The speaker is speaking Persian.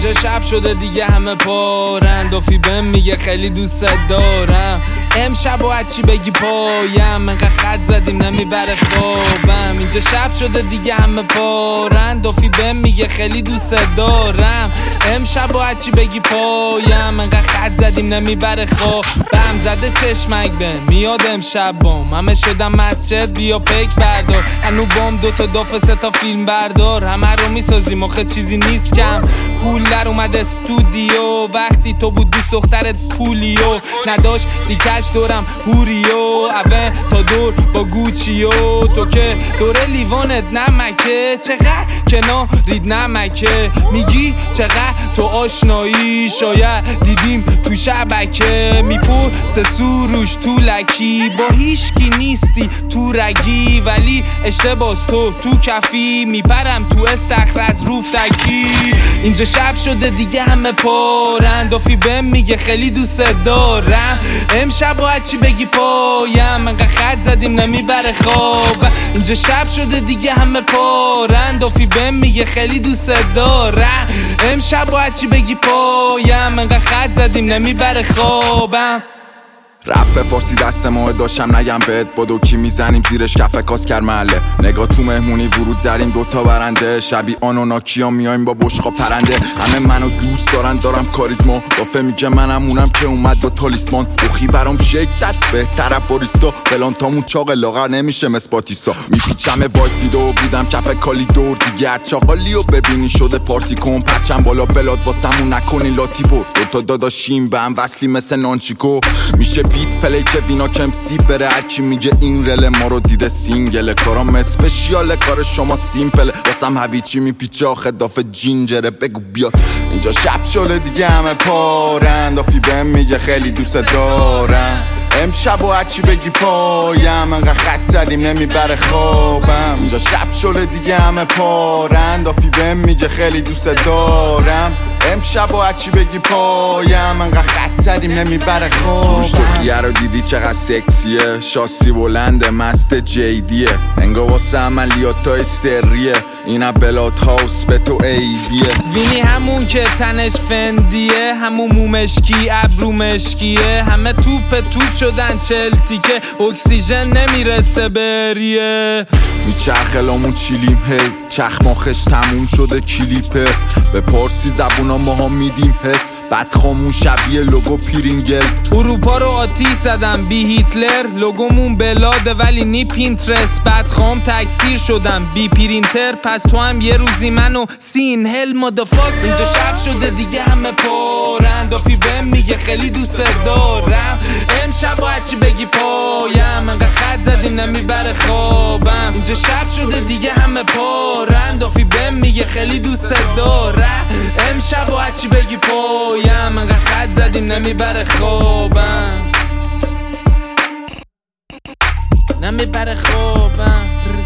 اینجا شب شده دیگه همه پارن، دافی بهم میگه خیلی دوست دارم. امشب باید چی بگی پایم، انقدر خط زدیم نمیبره خوابم. اینجا شب شده دیگه همه پارن، دافی بهم میگه خیلی دوست دارم. امشب باید چی بگی پایم، انقدر خط زدیم نمیبره خوابم. زده چشمک بهم میاد امشب بام، همه شدم مسجد بیا پیک بردار. هنو بام 2 تا داف 3 تا فیلم بردار، همه رو میسازیم آخه چیزی نیست کم. پول در اومد استودیو، وقتی تو بود دوست دخترت پولیو نداشت دیکش دورم هوریو. اوه تا دور با گوچیو، تو که دوره لیوانت نمکه، چقدر کنار رید نمکه. میگی چقدر تو آشنایی، شاید دیدیم تو شبکه. میپرسه سروش تو لکی، با هیچکی نیستی تو رگی، ولی اشتباس تو کفی. میپرم تو استخر از روفتکی. اینجا شب شده دیگه همه پارن، دافی بهم میگه خیلی دوست دارم. امشب باید چی بگی پایم، انقدر خط زدیم نمیبره خواب. اینجا شب شده دیگه همه پارن، دافی بهم میگه خیلی دوست دارم. امشب باید چی بگی پایم، انقدر خط زدیم نمیبره خوابم. رپ فارسی دست ماه داشتم نگم بهت، با دوکی میزنیم زیرش کف کاسکر محله. نگاه تو مهمونی ورود زدیم 2 تا برنده، شبی آنوناکیا میایم با بشقا پرنده. همه منو دوست دارم کاریزما، دافه میگه منم اونم که اومد با تالیسمان. بخی برام شیک زد بهتره باریستا، فلان تامون چاق لاغر نمیشه مسپاتیسا. میپیچم وایت ویدو بودم کف کالی دور، دیگر چاقالیو ببینی شده پارتی کن. پرچم بالا بلاد واسمون نکنی لاتی برد، 2 تا داداشیم به هم وصلی مثل نانچیکو. میشه بیت پلی که وینا کم سی بره، هرکی میگه این رل ما رو دیده سینگله. کارام اسپشیاله کار شما سیمپله، واسم هویچی میپیچه آخه دافه جینجره. بگو بیاد اینجا شب شده دیگه همه پارن، دافی بهم میگه خیلی دوست دارم. امشب و هرچی بگی پایم، انقدر خط زدیم نمیبره خوابم. اینجا شب شده دیگه همه پارن، دافی بهم میگه خیلی دوست دارم. امشب و هرچی بگی پایم، انقدر خط زدیم نمیبره خوابم. سروش تو خیه رو دیدی چقدر سکسیه، شاسی بلنده مست جیدیه. انگا واسه عملیاتای سریه، اینا بلاد هاوس به تو ایدیه. وینی همون که تنش فندیه، همون مومشکی ابرو مشکیه. همه توپ شدن چلتی که اکسیژن نمیرسه بریه. میچرخلامون چیلیم هی، چخماخش تموم شده کلیپه. به پارسی زبونا ماها میدیم حس، بدخامون شبیه لوگو پرینگلز. اروپا رو آتیش زدم بی هیتلر، لوگومون بلاده ولی نی پینترست. بدخام تکثیر شدم بی پرینتر، پس تو هم یه روزی منو سین هل مادافاک. اینجا شب شده دیگه همه پارن، دافی بهم میگه خیلی دوست دارم. امشب باید چی بگی پایم، انقدر خط زدیم نمیبره خوابم. اینجا شب شده دیگه همه پارن، دافی بهم میگه خیلی دوست دارم. امشب باید چی بگی پایم، انقدر خط زدیم نمیبره خوابم. نمیبره خوابم.